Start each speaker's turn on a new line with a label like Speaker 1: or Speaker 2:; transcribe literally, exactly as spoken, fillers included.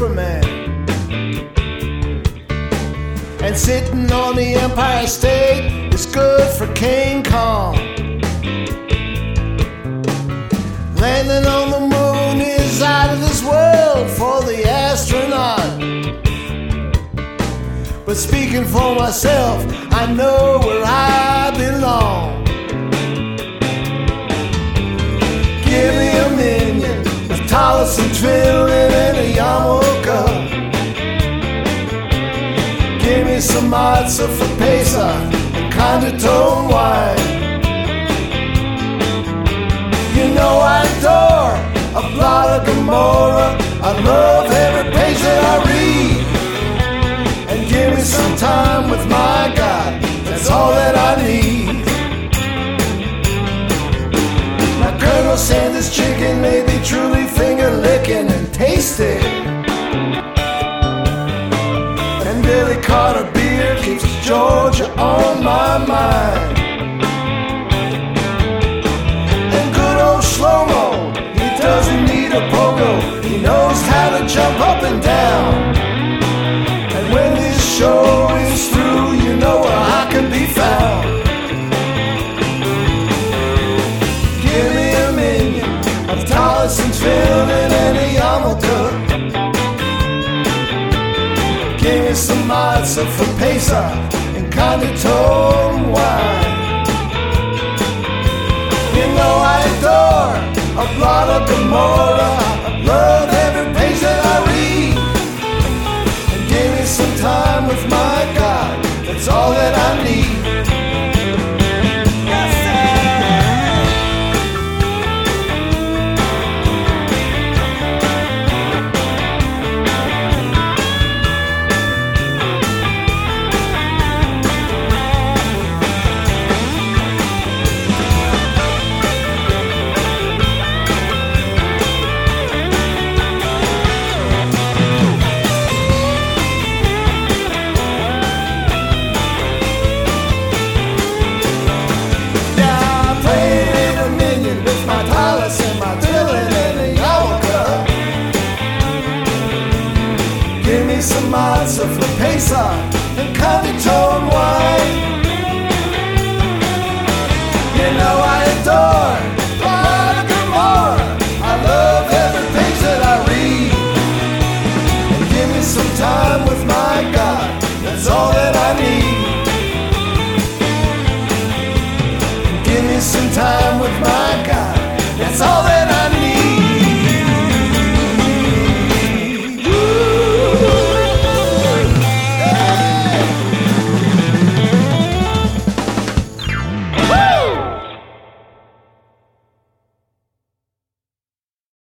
Speaker 1: Superman. And sitting on the Empire State is good for King Kong. Landing on the moon is out of this world for the astronaut. But speaking for myself, I know where I belong. Give me a minion of Tallis and Trillin and a yarmulke. Give me some matzah for Pesach and conditone wine. You know I adore a plot of Gomorrah. I love every page that I read. And give me some time with my God, that's all that I need. Now Colonel Sanders' chicken may be truly finger licking and tasty, and Billy Carter beer keeps Georgia on my mind. Slow-mo, he doesn't need a pogo. He knows how to jump up and down. And when this show is through, you know where I can be found. Give me a minion of Tallis and Trillin and a yarmulke. Give me some matzah for Pesach and conditone wine. You know I adore a plot of Gomorrah. I love every page that I read. And give me some time with my God, that's all that I need. Yes, some matzah for Pesach and conditone wine. You know I